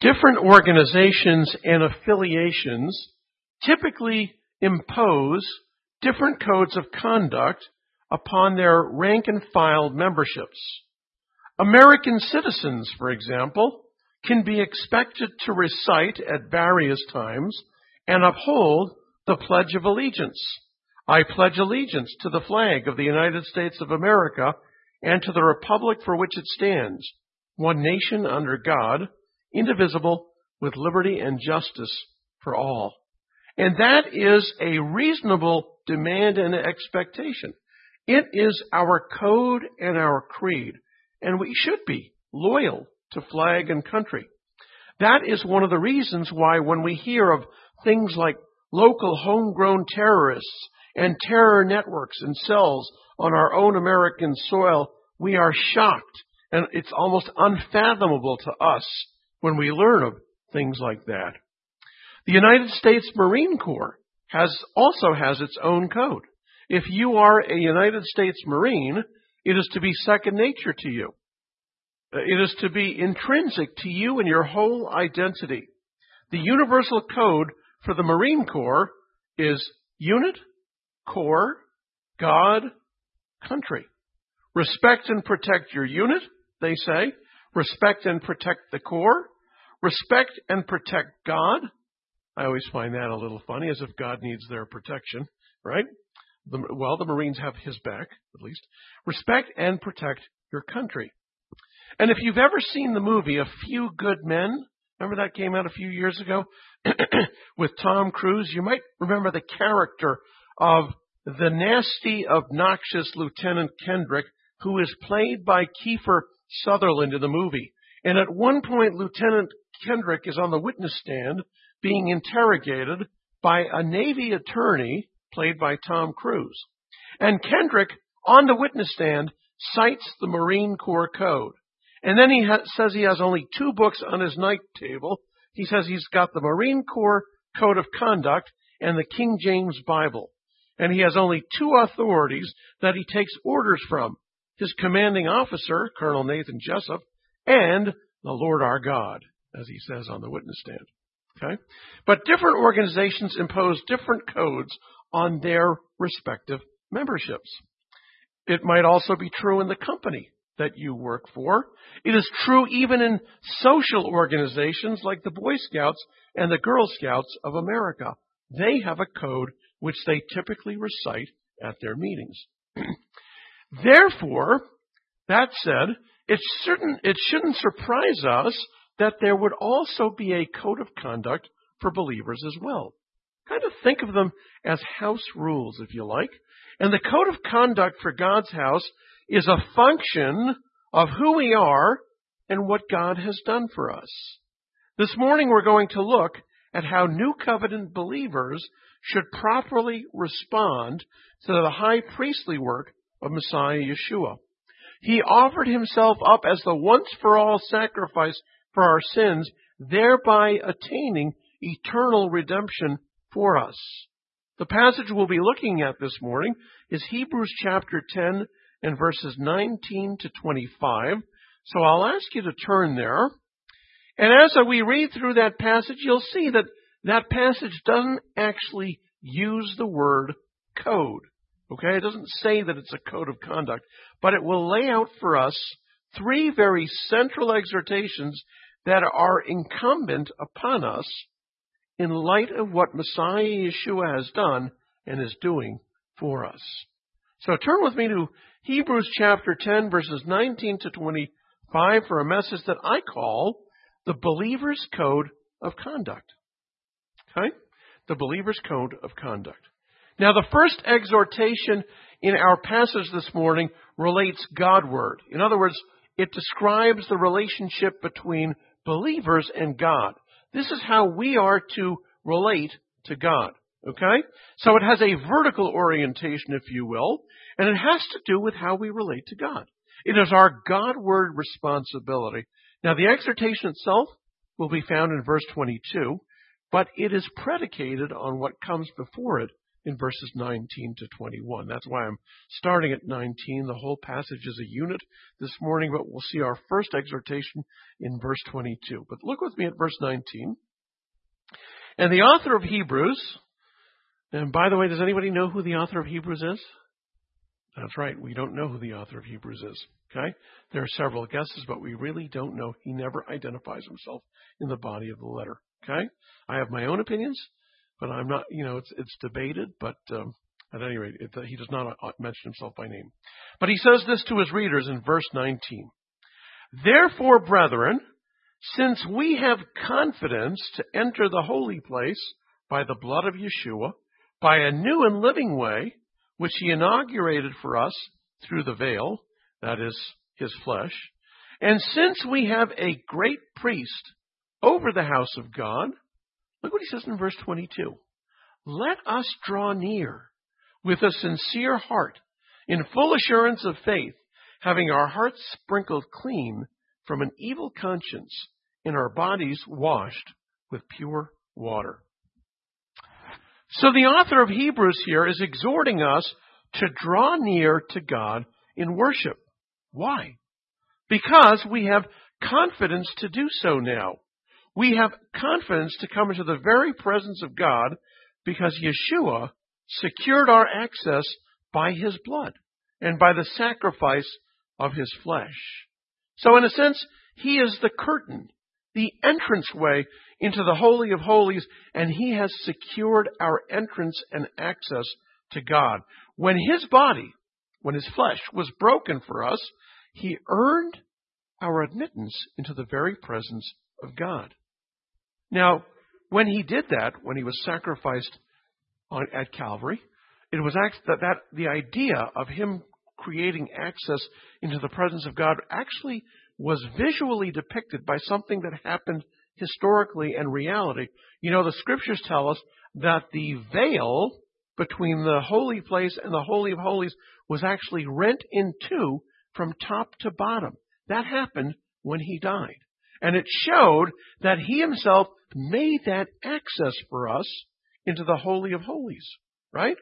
Different organizations and affiliations typically impose different codes of conduct upon their rank-and-file memberships. American citizens, for example, can be expected to recite at various times and uphold the Pledge of Allegiance. I pledge allegiance to the flag of the United States of America and to the republic for which it stands, one nation under God, indivisible, with liberty and justice for all. And that is a reasonable demand and expectation. It is our code and our creed, and we should be loyal to flag and country. That is one of the reasons why when we hear of things like local homegrown terrorists and terror networks and cells on our own American soil, we are shocked, and it's almost unfathomable to us when we learn of things like that. The United States Marine Corps also has its own code. If you are a United States Marine, it is to be second nature to you. It is to be intrinsic to you and your whole identity. The universal code for the Marine Corps is unit, corps, God, country. Respect and protect your unit, they say. Respect and protect the corps. Respect and protect God. I always find that a little funny, as if God needs their protection, right? The Marines have his back, at least. Respect and protect your country. And if you've ever seen the movie A Few Good Men, remember that came out a few years ago with Tom Cruise, you might remember the character of the nasty, obnoxious Lieutenant Kendrick, who is played by Kiefer Sutherland in the movie. And at one point, Lieutenant Kendrick is on the witness stand being interrogated by a Navy attorney played by Tom Cruise. And Kendrick, on the witness stand, cites the Marine Corps Code. And then he says he has only 2 books on his night table. He says he's got the Marine Corps Code of Conduct and the King James Bible. And he has only 2 authorities that he takes orders from: his commanding officer, Colonel Nathan Jessup, and the Lord our God, as he says on the witness stand. Okay? But different organizations impose different codes on their respective memberships. It might also be true in the company that you work for. It is true even in social organizations like the Boy Scouts and the Girl Scouts of America. They have a code which they typically recite at their meetings. Therefore, that said, it shouldn't surprise us that there would also be a code of conduct for believers as well. Kind of think of them as house rules, if you like. And the code of conduct for God's house is a function of who we are and what God has done for us. This morning we're going to look at how New Covenant believers should properly respond to the high priestly work of Messiah Yeshua. He offered himself up as the once-for-all sacrifice for our sins, thereby attaining eternal redemption for us. The passage we'll be looking at this morning is Hebrews chapter 10 and verses 19 to 25. So I'll ask you to turn there. And as we read through that passage, you'll see that that passage doesn't actually use the word code. Okay? It doesn't say that it's a code of conduct, but it will lay out for us 3 very central exhortations that are incumbent upon us in light of what Messiah Yeshua has done and is doing for us. So turn with me to Hebrews chapter 10, verses 19 to 25 for a message that I call the Believer's Code of Conduct. Okay? The Believer's Code of Conduct. Now, the first exhortation in our passage this morning relates Godward. In other words, it describes the relationship between believers and God. This is how we are to relate to God. Okay? So it has a vertical orientation, if you will, and it has to do with how we relate to God. It is our Godward responsibility. Now, the exhortation itself will be found in verse 22, but it is predicated on what comes before it in verses 19 to 21. That's why I'm starting at 19. The whole passage is a unit this morning, but we'll see our first exhortation in verse 22. But look with me at verse 19. And the author of Hebrews, and by the way, does anybody know who the author of Hebrews is? That's right, we don't know who the author of Hebrews is. Okay? There are several guesses, but we really don't know. He never identifies himself in the body of the letter. Okay? I have my own opinions, but I'm not, it's debated, but at any rate, he does not mention himself by name. But he says this to his readers in verse 19. Therefore, brethren, since we have confidence to enter the holy place by the blood of Yeshua, by a new and living way, which he inaugurated for us through the veil, that is, his flesh, and since we have a great priest over the house of God, look what he says in verse 22. Let us draw near with a sincere heart, in full assurance of faith, having our hearts sprinkled clean from an evil conscience, and our bodies washed with pure water. So the author of Hebrews here is exhorting us to draw near to God in worship. Why? Because we have confidence to do so now. We have confidence to come into the very presence of God because Yeshua secured our access by his blood and by the sacrifice of his flesh. So in a sense, he is the curtain, the entranceway into the Holy of Holies, and he has secured our entrance and access to God. When his body, when his flesh was broken for us, he earned our admittance into the very presence of God. Now, when he did that, when he was sacrificed at Calvary, it was that the idea of him creating access into the presence of God actually was visually depicted by something that happened historically and reality. The scriptures tell us that the veil between the holy place and the Holy of Holies was actually rent in two from top to bottom. That happened when he died. And it showed that he himself made that access for us into the Holy of Holies, right?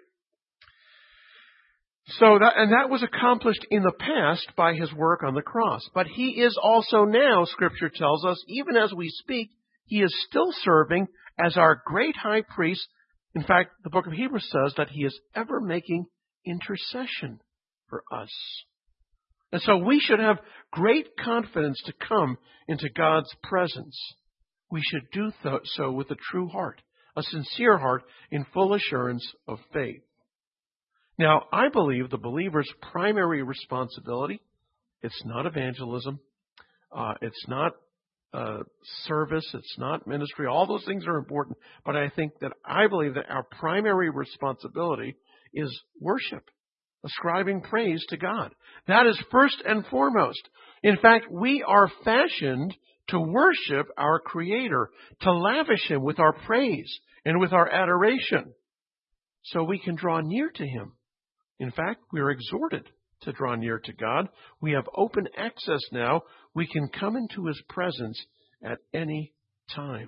That was accomplished in the past by his work on the cross. But he is also now, Scripture tells us, even as we speak, he is still serving as our great high priest. In fact, the book of Hebrews says that he is ever making intercession for us. And so we should have great confidence to come into God's presence. We should do so with a true heart, a sincere heart in full assurance of faith. Now, I believe the believer's primary responsibility, it's not evangelism, it's not service, it's not ministry. All those things are important, but I believe that our primary responsibility is worship, ascribing praise to God. That is first and foremost. In fact, we are fashioned to worship our Creator, to lavish him with our praise and with our adoration, so we can draw near to him. In fact, we are exhorted to draw near to God. We have open access now. We can come into his presence at any time.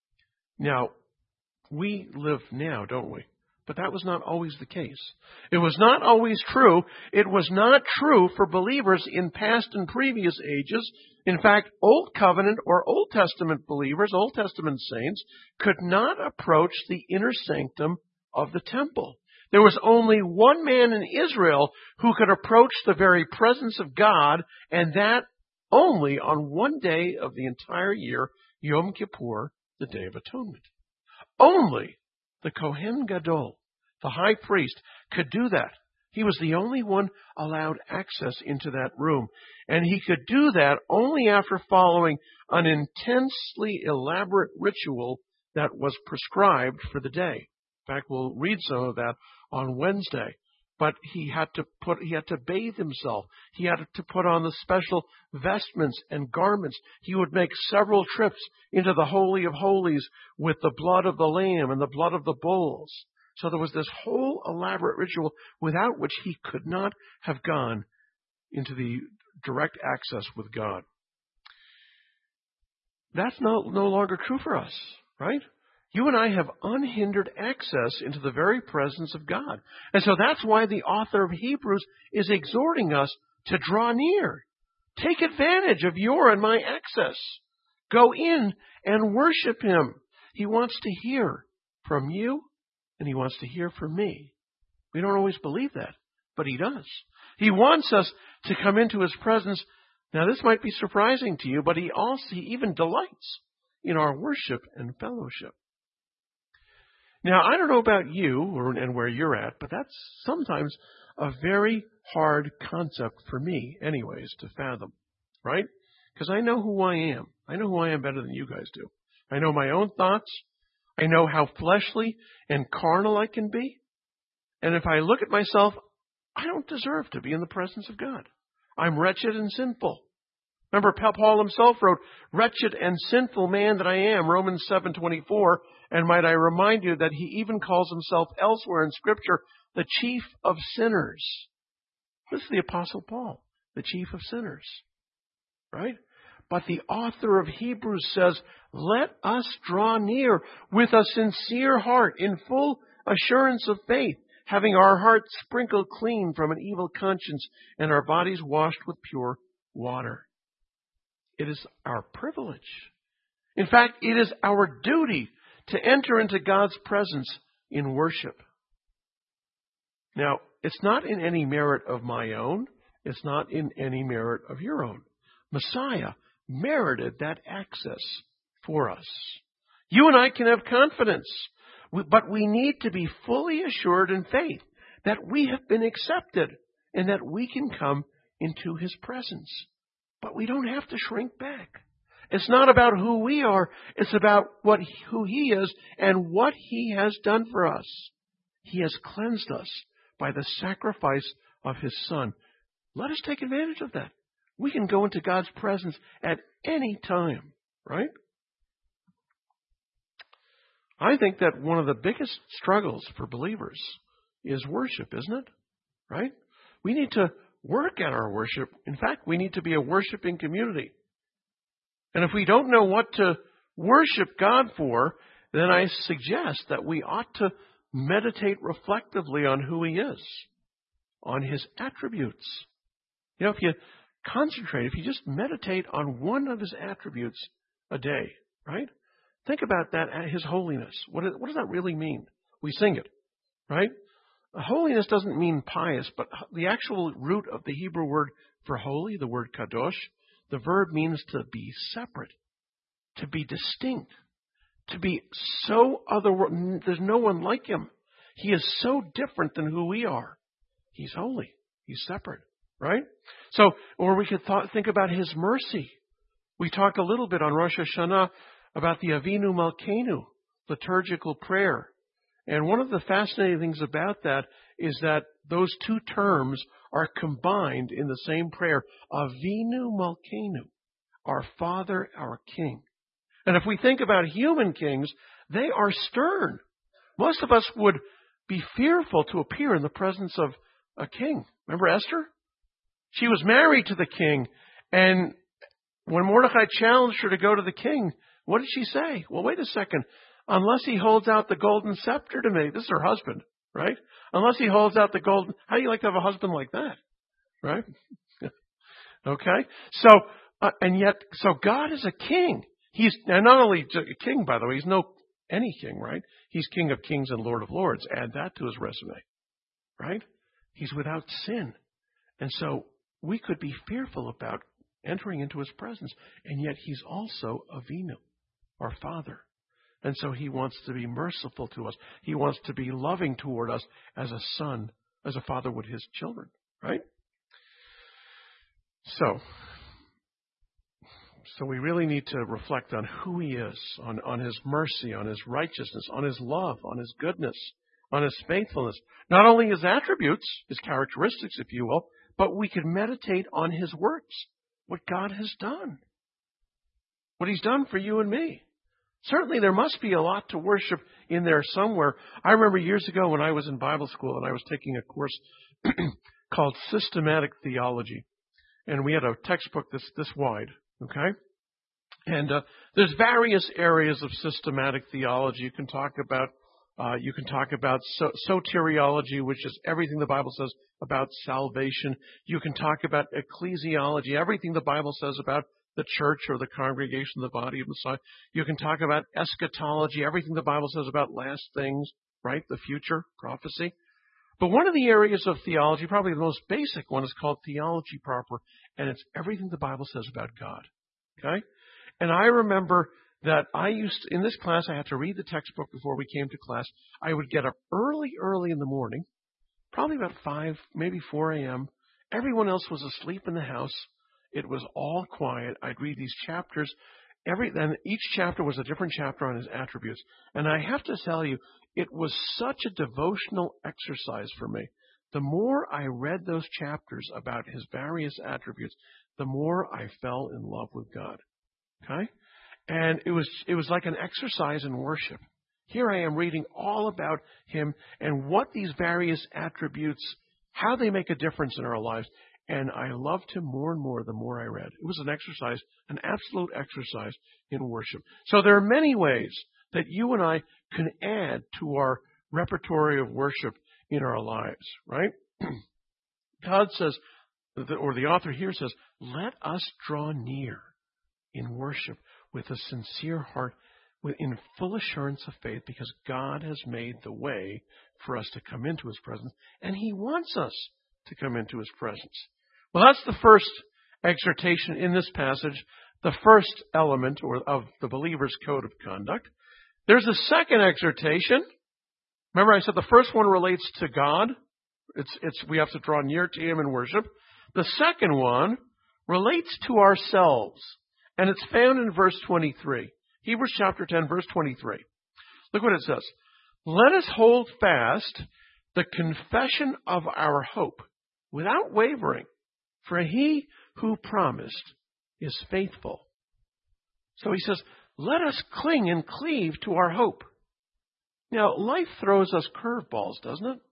Now, we live now, don't we? But that was not always the case. It was not always true. It was not true for believers in past and previous ages. In fact, Old Covenant or Old Testament believers, Old Testament saints, could not approach the inner sanctum of the temple. There was only one man in Israel who could approach the very presence of God, and that only on one day of the entire year, Yom Kippur, the Day of Atonement. Only the Kohen Gadol, the high priest, could do that. He was the only one allowed access into that room. And he could do that only after following an intensely elaborate ritual that was prescribed for the day. In fact, we'll read some of that on Wednesday. But he had to bathe himself. He had to put on the special vestments and garments. He would make several trips into the Holy of Holies with the blood of the lamb and the blood of the bulls. So there was this whole elaborate ritual without which he could not have gone into the direct access with God. That's no longer true for us, right? You and I have unhindered access into the very presence of God. And so that's why the author of Hebrews is exhorting us to draw near. Take advantage of your and my access. Go in and worship Him. He wants to hear from you, and He wants to hear from me. We don't always believe that, but He does. He wants us to come into His presence. Now, this might be surprising to you, but He even delights in our worship and fellowship. Now, I don't know about you and where you're at, but that's sometimes a very hard concept for me, anyways, to fathom, right? Because I know who I am. I know who I am better than you guys do. I know my own thoughts. I know how fleshly and carnal I can be. And if I look at myself, I don't deserve to be in the presence of God. I'm wretched and sinful. Remember, Paul himself wrote, "Wretched and sinful man that I am," Romans 7:24. And might I remind you that he even calls himself elsewhere in Scripture the chief of sinners. This is the Apostle Paul, the chief of sinners, right? But the author of Hebrews says, let us draw near with a sincere heart in full assurance of faith, having our hearts sprinkled clean from an evil conscience and our bodies washed with pure water. It is our privilege. In fact, it is our duty to enter into God's presence in worship. Now, it's not in any merit of my own. It's not in any merit of your own. Messiah merited that access for us. You and I can have confidence, but we need to be fully assured in faith that we have been accepted and that we can come into His presence. But we don't have to shrink back. It's not about who we are. It's about who He is and what He has done for us. He has cleansed us by the sacrifice of His Son. Let us take advantage of that. We can go into God's presence at any time, right? I think that one of the biggest struggles for believers is worship, isn't it? Right? We need to work at our worship. In fact, we need to be a worshiping community. And if we don't know what to worship God for, then I suggest that we ought to meditate reflectively on who He is, on His attributes. You know, if you concentrate, if you just meditate on one of His attributes a day, right? Think about that, His holiness. What does that really mean? We sing it, right? Holiness doesn't mean pious, but the actual root of the Hebrew word for holy, the word kadosh, the verb means to be separate, to be distinct, to be so otherworldly. There's no one like Him. He is so different than who we are. He's holy. He's separate, right? So, or we could think about His mercy. We talk a little bit on Rosh Hashanah about the Avinu Malkeinu, liturgical prayer. And one of the fascinating things about that is that those two terms are combined in the same prayer. Avinu Malkeinu, our Father, our King. And if we think about human kings, they are stern. Most of us would be fearful to appear in the presence of a king. Remember Esther? She was married to the king, and when Mordecai challenged her to go to the king, what did she say? Well, wait a second. Unless he holds out the golden scepter to me. This is her husband, right? Unless he holds out the golden... How do you like to have a husband like that? Right? Okay? So God is a king. He's and not only a king, by the way, he's no any king, right? He's King of Kings and Lord of Lords. Add that to his resume, right? He's without sin. And so we could be fearful about entering into His presence. And yet He's also Avinu, our Father. And so He wants to be merciful to us. He wants to be loving toward us as a son, as a father would his children, right? So we really need to reflect on who He is, on His mercy, on His righteousness, on His love, on His goodness, on His faithfulness. Not only His attributes, His characteristics, if you will, but we can meditate on His works, what God has done, what He's done for you and me. Certainly there must be a lot to worship in there somewhere. I remember years ago when I was in Bible school and I was taking a course called Systematic Theology. And we had a textbook this wide, okay? And there's various areas of systematic theology. You can talk about soteriology, which is everything the Bible says about salvation. You can talk about ecclesiology, everything the Bible says about the church or the congregation, the body of Messiah. You can talk about eschatology, everything the Bible says about last things, right? The future, prophecy. But one of the areas of theology, probably the most basic one, is called theology proper, and it's everything the Bible says about God. Okay? And I remember that in this class, I had to read the textbook before we came to class. I would get up early in the morning, probably about 5, maybe 4 a.m. Everyone else was asleep in the house. It was all quiet. I'd read these chapters. And each chapter was a different chapter on his attributes. And I have to tell you, it was such a devotional exercise for me. The more I read those chapters about his various attributes, the more I fell in love with God. Okay? And it was like an exercise in worship. Here I am reading all about him and what these various attributes, how they make a difference in our lives. And I loved him more and more the more I read. It was an exercise, an absolute exercise in worship. So there are many ways that you and I can add to our repertory of worship in our lives, right? God says, or the author here says, let us draw near in worship with a sincere heart, in full assurance of faith, because God has made the way for us to come into his presence, and he wants us to come into his presence. Well, that's the first exhortation in this passage, the first element of the believer's code of conduct. There's a second exhortation. Remember I said the first one relates to God. We have to draw near to him in worship. The second one relates to ourselves, and it's found in verse 23. Hebrews chapter 10, verse 23. Look what it says. Let us hold fast the confession of our hope without wavering, for he who promised is faithful. So he says, let us cling and cleave to our hope. Now, life throws us curveballs, doesn't it?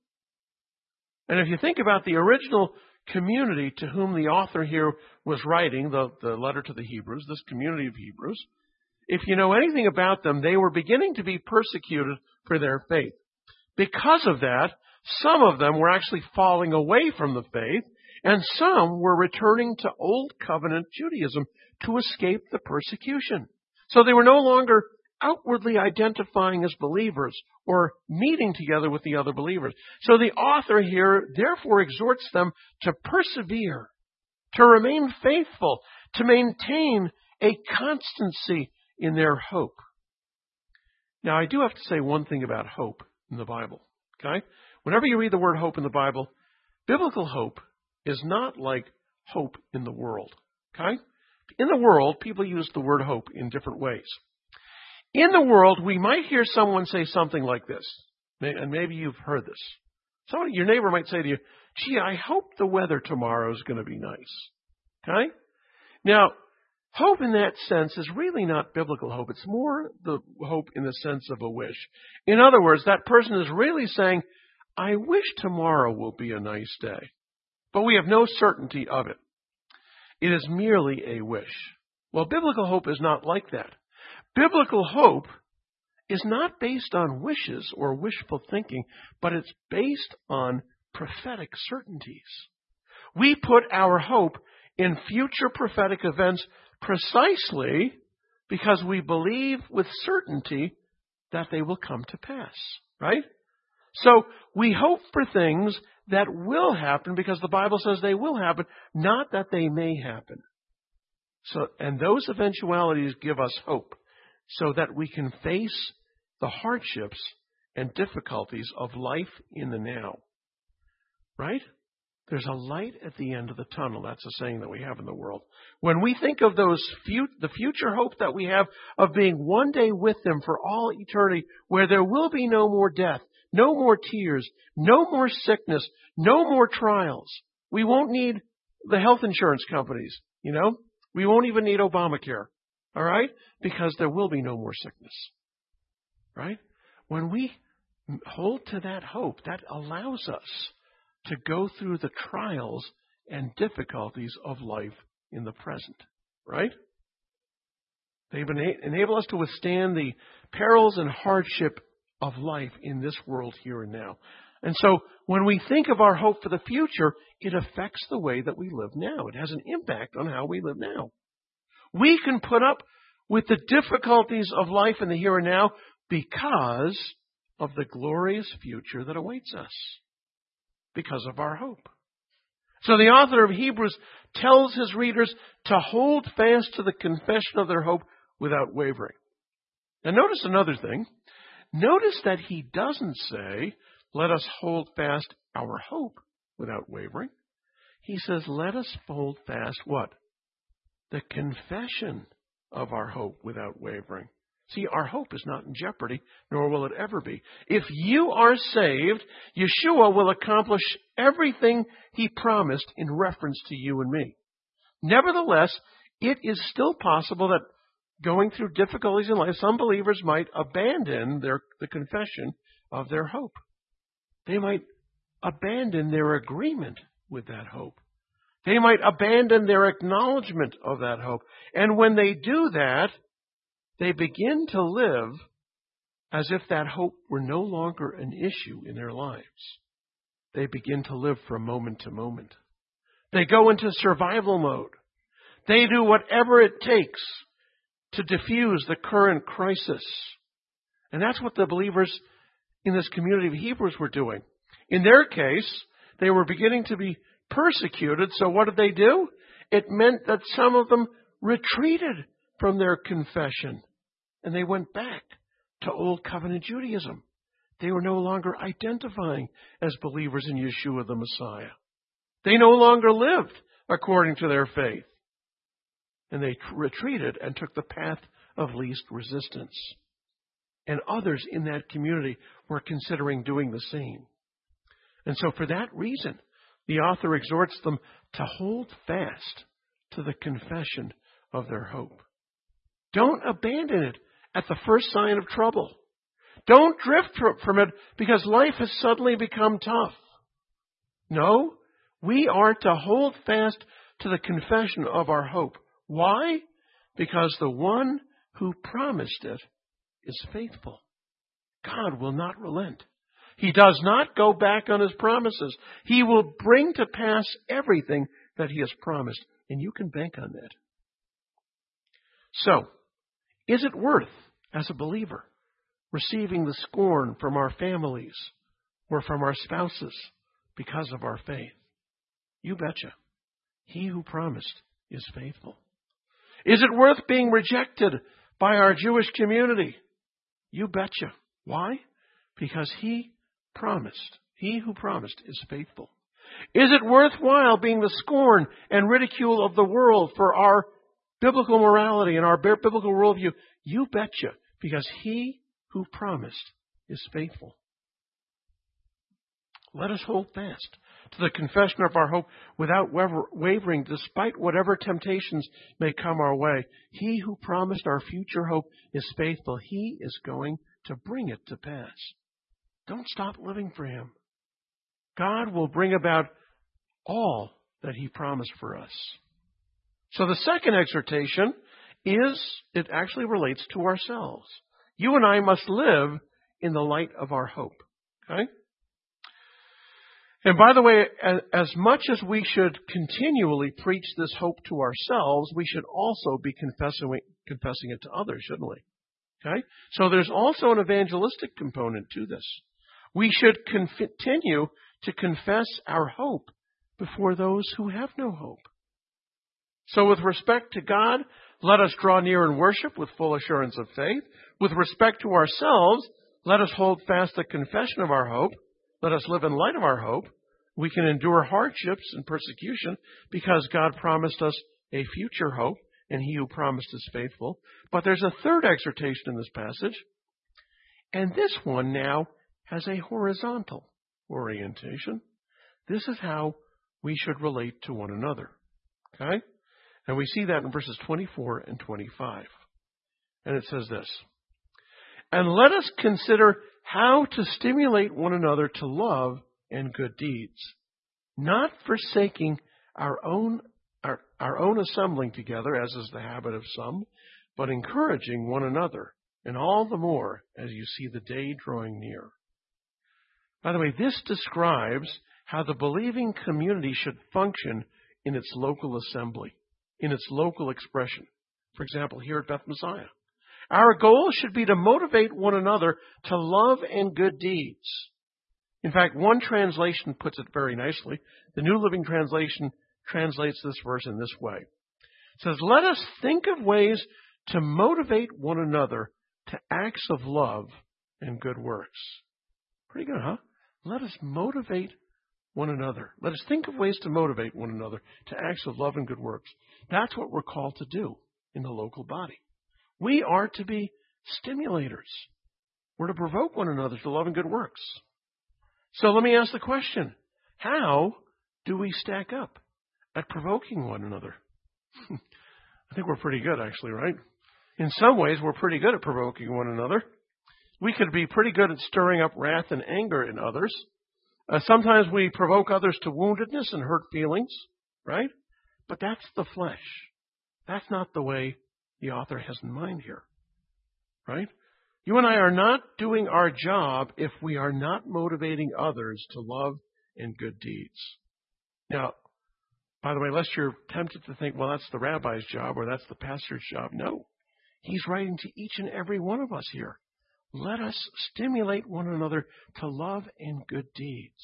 And if you think about the original community to whom the author here was writing, the letter to the Hebrews, this community of Hebrews, if you know anything about them, they were beginning to be persecuted for their faith. Because of that, some of them were actually falling away from the faith, and some were returning to Old Covenant Judaism to escape the persecution. So they were no longer outwardly identifying as believers or meeting together with the other believers. So the author here therefore exhorts them to persevere, to remain faithful, to maintain a constancy in their hope. Now, I do have to say one thing about hope in the Bible, okay? Whenever you read the word hope in the Bible, biblical hope is not like hope in the world, okay? In the world, people use the word hope in different ways. In the world, we might hear someone say something like this, and maybe you've heard this. Your neighbor might say to you, gee, I hope the weather tomorrow is going to be nice, okay? Now, hope in that sense is really not biblical hope. It's more the hope in the sense of a wish. In other words, that person is really saying, I wish tomorrow will be a nice day. But we have no certainty of it. It is merely a wish. Well, biblical hope is not like that. Biblical hope is not based on wishes or wishful thinking, but it's based on prophetic certainties. We put our hope in future prophetic events precisely because we believe with certainty that they will come to pass, right? So we hope for things that will happen because the Bible says they will happen, not that they may happen. And those eventualities give us hope so that we can face the hardships and difficulties of life in the now, right? There's a light at the end of the tunnel. That's a saying that we have in the world. When we think of the future hope that we have of being one day with Him for all eternity, where there will be no more death, no more tears, no more sickness, no more trials. We won't need the health insurance companies, We won't even need Obamacare, all right? Because there will be no more sickness, right? When we hold to that hope, that allows us to go through the trials and difficulties of life in the present, right? They enable us to withstand the perils and hardship of life in this world here and now. And so when we think of our hope for the future, it affects the way that we live now. It has an impact on how we live now. We can put up with the difficulties of life in the here and now because of the glorious future that awaits us, because of our hope. So the author of Hebrews tells his readers to hold fast to the confession of their hope without wavering. Now notice another thing. Notice that he doesn't say, let us hold fast our hope without wavering. He says, let us hold fast what? The confession of our hope without wavering. See, our hope is not in jeopardy, nor will it ever be. If you are saved, Yeshua will accomplish everything he promised in reference to you and me. Nevertheless, it is still possible that going through difficulties in life, some believers might abandon the confession of their hope. They might abandon their agreement with that hope. They might abandon their acknowledgement of that hope. And when they do that, they begin to live as if that hope were no longer an issue in their lives. They begin to live from moment to moment. They go into survival mode. They do whatever it takes to diffuse the current crisis. And that's what the believers in this community of Hebrews were doing. In their case, they were beginning to be persecuted. So what did they do? It meant that some of them retreated from their confession. And they went back to Old Covenant Judaism. They were no longer identifying as believers in Yeshua the Messiah. They no longer lived according to their faith. And they retreated and took the path of least resistance. And others in that community were considering doing the same. And so for that reason, the author exhorts them to hold fast to the confession of their hope. Don't abandon it at the first sign of trouble. Don't drift from it because life has suddenly become tough. No, we are to hold fast to the confession of our hope. Why? Because the one who promised it is faithful. God will not relent. He does not go back on his promises. He will bring to pass everything that he has promised, and you can bank on that. So, is it worth, as a believer, receiving the scorn from our families or from our spouses because of our faith? You betcha. He who promised is faithful. Is it worth being rejected by our Jewish community? You betcha. Why? Because he who promised is faithful. Is it worthwhile being the scorn and ridicule of the world for our biblical morality and our biblical worldview? You betcha, because he who promised is faithful. Let us hold fast to the confession of our hope without wavering, despite whatever temptations may come our way. He who promised our future hope is faithful. He is going to bring it to pass. Don't stop living for him. God will bring about all that he promised for us. So the second exhortation it actually relates to ourselves. You and I must live in the light of our hope. Okay? And by the way, as much as we should continually preach this hope to ourselves, we should also be confessing it to others, shouldn't we? Okay? So there's also an evangelistic component to this. We should continue to confess our hope before those who have no hope. So with respect to God, let us draw near and worship with full assurance of faith. With respect to ourselves, let us hold fast the confession of our hope. Let us live in light of our hope. We can endure hardships and persecution because God promised us a future hope, and he who promised is faithful. But there's a third exhortation in this passage, and this one now has a horizontal orientation. This is how we should relate to one another. Okay? And we see that in verses 24 and 25. And it says this, and let us consider how to stimulate one another to love and good deeds, not forsaking our own assembling together, as is the habit of some, but encouraging one another, and all the more as you see the day drawing near. By the way, this describes how the believing community should function in its local assembly, in its local expression. For example, here at Beth Messiah. Our goal should be to motivate one another to love and good deeds. In fact, one translation puts it very nicely. The New Living Translation translates this verse in this way. It says, let us think of ways to motivate one another to acts of love and good works. Pretty good, huh? Let us motivate one another. Let us think of ways to motivate one another to acts of love and good works. That's what we're called to do in the local body. We are to be stimulators. We're to provoke one another to love and good works. So let me ask the question, how do we stack up at provoking one another? I think we're pretty good, actually, right? In some ways, we're pretty good at provoking one another. We could be pretty good at stirring up wrath and anger in others. Sometimes we provoke others to woundedness and hurt feelings, right? But that's the flesh. That's not the way the author has in mind here, right? You and I are not doing our job if we are not motivating others to love and good deeds. Now, by the way, lest you're tempted to think, well, that's the rabbi's job or that's the pastor's job. No, he's writing to each and every one of us here. Let us stimulate one another to love and good deeds.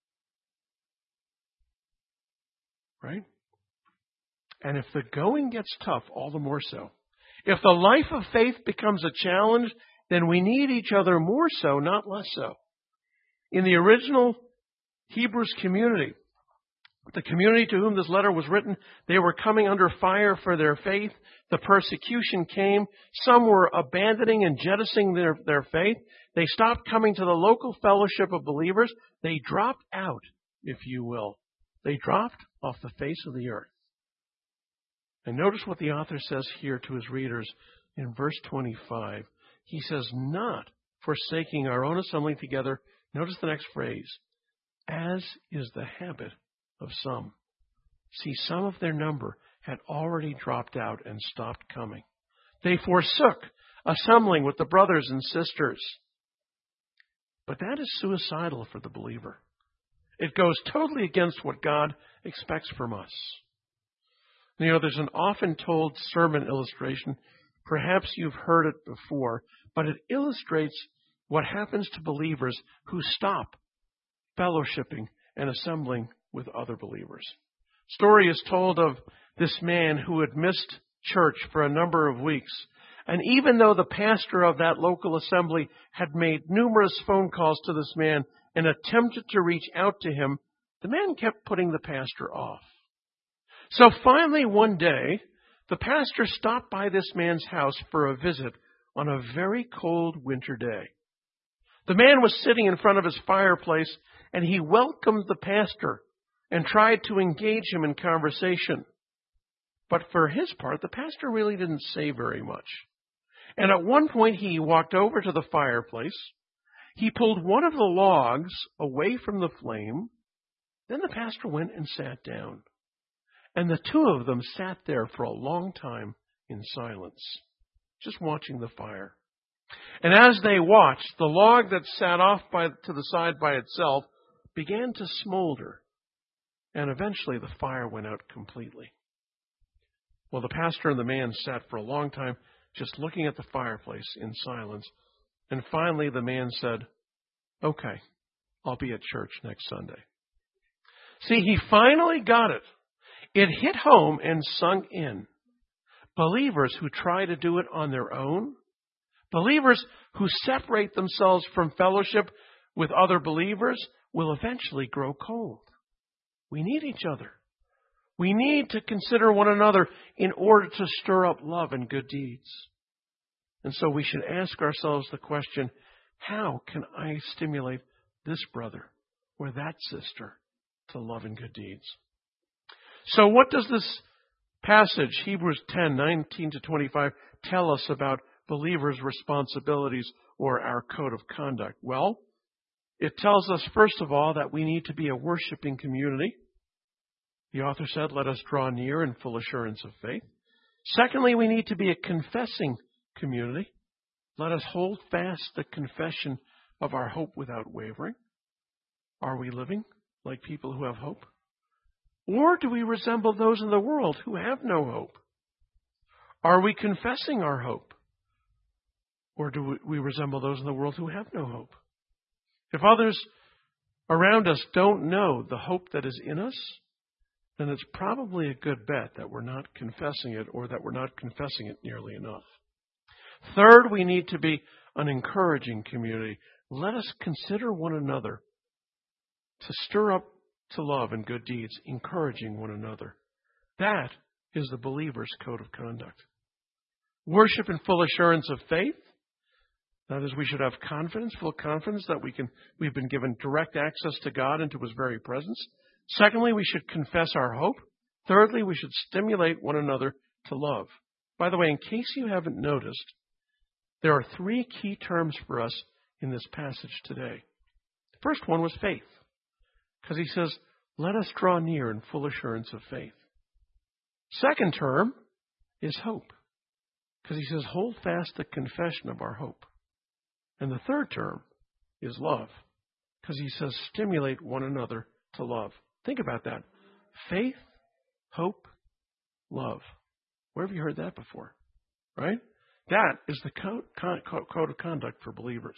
Right? And if the going gets tough, all the more so. If the life of faith becomes a challenge, then we need each other more so, not less so. In the original Hebrews community, the community to whom this letter was written, they were coming under fire for their faith. The persecution came. Some were abandoning and jettisoning their faith. They stopped coming to the local fellowship of believers. They dropped out, if you will. They dropped off the face of the earth. And notice what the author says here to his readers in verse 25. He says, not forsaking our own assembling together. Notice the next phrase, as is the habit of some. See, some of their number had already dropped out and stopped coming. They forsook assembling with the brothers and sisters. But that is suicidal for the believer. It goes totally against what God expects from us. You know, there's an often told sermon illustration. Perhaps you've heard it before, but it illustrates what happens to believers who stop fellowshipping and assembling with other believers. Story is told of this man who had missed church for a number of weeks. And even though the pastor of that local assembly had made numerous phone calls to this man and attempted to reach out to him, the man kept putting the pastor off. So finally one day, the pastor stopped by this man's house for a visit on a very cold winter day. The man was sitting in front of his fireplace, and he welcomed the pastor and tried to engage him in conversation. But for his part, the pastor really didn't say very much. And at one point, he walked over to the fireplace. He pulled one of the logs away from the flame. Then the pastor went and sat down. And the two of them sat there for a long time in silence, just watching the fire. And as they watched, the log that sat off to the side by itself began to smolder. And eventually the fire went out completely. Well, the pastor and the man sat for a long time just looking at the fireplace in silence. And finally the man said, "Okay, I'll be at church next Sunday." See, he finally got it. It hit home and sunk in. Believers who try to do it on their own, believers who separate themselves from fellowship with other believers will eventually grow cold. We need each other. We need to consider one another in order to stir up love and good deeds. And so we should ask ourselves the question, how can I stimulate this brother or that sister to love and good deeds? So what does this passage, Hebrews 10, 19 to 25, tell us about believers' responsibilities or our code of conduct? Well, it tells us, first of all, that we need to be a worshiping community. The author said, let us draw near in full assurance of faith. Secondly, we need to be a confessing community. Let us hold fast the confession of our hope without wavering. Are we living like people who have hope? Or do we resemble those in the world who have no hope? Are we confessing our hope? Or do we resemble those in the world who have no hope? If others around us don't know the hope that is in us, then it's probably a good bet that we're not confessing it, or that we're not confessing it nearly enough. Third, we need to be an encouraging community. Let us consider one another to stir up to love and good deeds, encouraging one another. That is the believer's code of conduct. Worship in full assurance of faith. That is, we should have confidence, full confidence that we've been given direct access to God and to His very presence. Secondly, we should confess our hope. Thirdly, we should stimulate one another to love. By the way, in case you haven't noticed, there are three key terms for us in this passage today. The first one was faith, because he says, let us draw near in full assurance of faith. Second term is hope, because he says, hold fast the confession of our hope. And the third term is love, because he says, stimulate one another to love. Think about that. Faith, hope, love. Where have you heard that before? Right? That is the code of conduct for believers.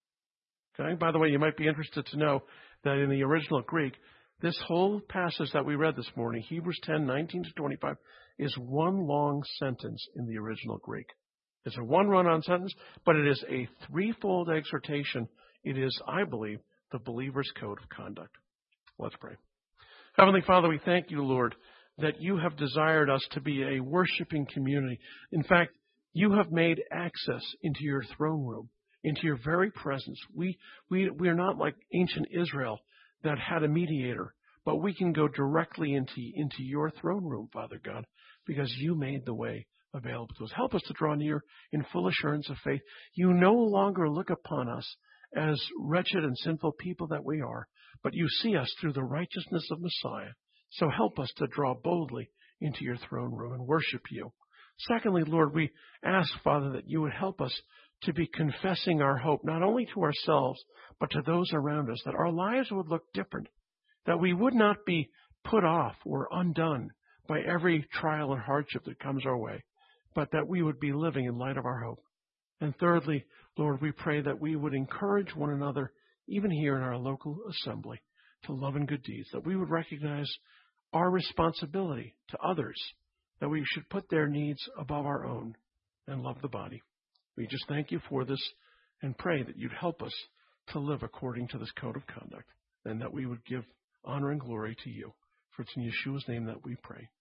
Okay? By the way, you might be interested to know that in the original Greek, this whole passage that we read this morning, Hebrews 10:19-25, is one long sentence in the original Greek. It's a one run-on sentence, but it is a threefold exhortation. It is, I believe, the believer's code of conduct. Let's pray. Heavenly Father, we thank you, Lord, that you have desired us to be a worshiping community. In fact, you have made access into your throne room, into your very presence. We are not like ancient Israel that had a mediator, but we can go directly into your throne room, Father God, because you made the way available to us. Help us to draw near in full assurance of faith. You no longer look upon us as wretched and sinful people that we are, but you see us through the righteousness of Messiah. So help us to draw boldly into your throne room and worship you. Secondly, Lord, we ask, Father, that you would help us to be confessing our hope, not only to ourselves, but to those around us, that our lives would look different, that we would not be put off or undone by every trial and hardship that comes our way, but that we would be living in light of our hope. And thirdly, Lord, we pray that we would encourage one another, even here in our local assembly, to love and good deeds, that we would recognize our responsibility to others, that we should put their needs above our own and love the body. We just thank you for this and pray that you'd help us to live according to this code of conduct, and that we would give honor and glory to you. For it's in Yeshua's name that we pray.